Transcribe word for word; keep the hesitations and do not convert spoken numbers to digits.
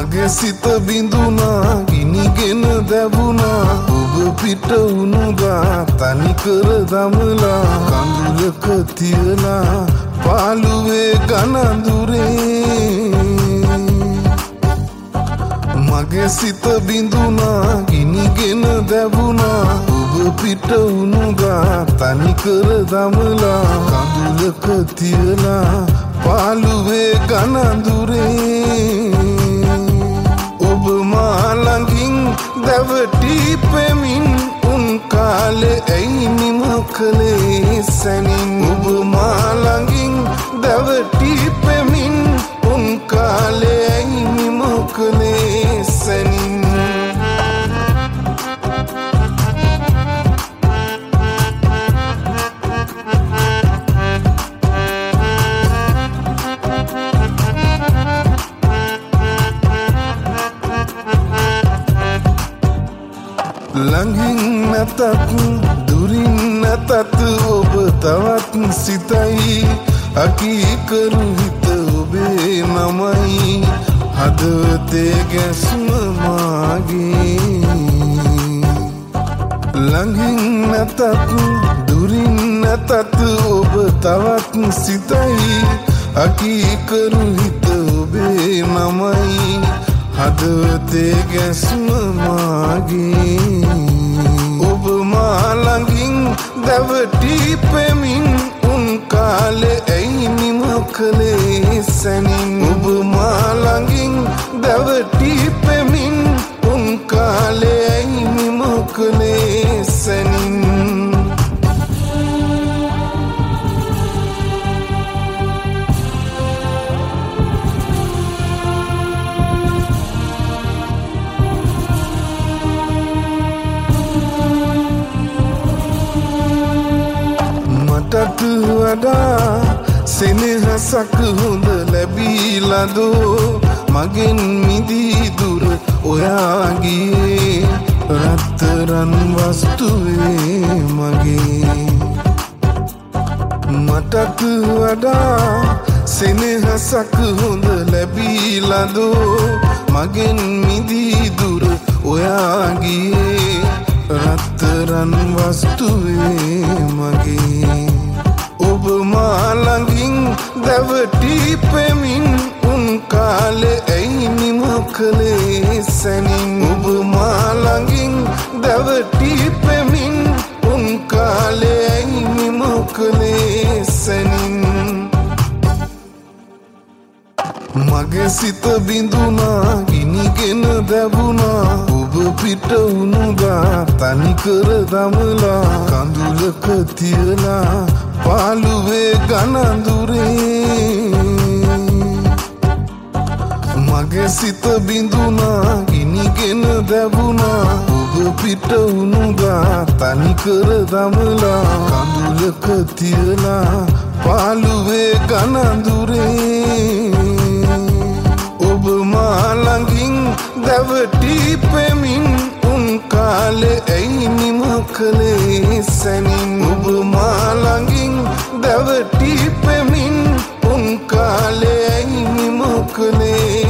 මගේ සිත බිඳුනා ගිනිගෙන දැවුනා ඔබ පිට වුණුදා තනිකර දමලා කඳුලක තියලා පාළුවේ ගනඳුරේ මගේ සිත බිඳුනා ගිනිගෙන දැවුනා ඔබ පිට වුණුදා තනිකර දමලා කඳුලක තියලා පාළුවේ ගනඳුරේ ඔබ මා ළඟින් දැවටි පෙමින් උන් කාලේ ඇයි නිම කළේ සැනින් ඔබ මා ළඟින් දැවටි පෙමින් උන් කාලේ ඇයි නිම කළේ සැනින් ළඟින් නැතත් දුරින් නැතත් ඔබ තවත් සිතයි අකීකරු හිත ඔබේ නමයි හදවතේ ගැස්ම මාගේ ළඟින් නැතත් දුරින් නැතත් ඔබ තවත් සිතයි අකීකරු හිත ඔබේ නමයි හදවතේ ගැස්ම මාගේ ඔබ මා ළඟින් දැවටි පෙමින් උන් කාලේ ඇයි නිම කළේ සැනින් ඔබ මා ළඟින් දැවටි පෙමින් උන් කාලේ ඇයි නිම කළේ සැනින් මටත් වඩා සෙනෙහසක් හොඳ ලැබීලාදෝ මගෙන් මිදී දුර ඔයා ගියේ රත්තරන් වස්තුවේ මගේ මටත් වඩා සෙනෙහසක් හොඳ ලැබීලාදෝ මගෙන් මිදී දුර ඔයා ගියේ රත්තරන් වස්තුවේ මගේ ඔබ මා ළඟින් දැවටි පෙමින් උන් කාලේ ඇයි නිම කළේ සැනින් ඔබ මා ළඟින් දැවටි පෙමින් උන් කාලේ ඇයි නිම කළේ සැනින් මගේ සිත බිඳුනා ගිනිගෙන දැවුනා ඔබ පිට වුණුදා තනිකර දමලා කඳුලක තියලා පාළුවේ ගනඳුරේ මගේ සිත බිඳුනා ගිනිගෙන දැවුනා ඔබ පිට වුණුදා තනිකර දමලා කඳුලක තියලා පාළුවේ ගනඳුරේ ඔබ මා ළඟින් දැවටි පෙමින් උන් කාලේ ඇයි නිම කළේ සැනින් ඔබ මා ළඟින් දැවටි පෙමින් උන් කාලේ ඇයි නිම කළේ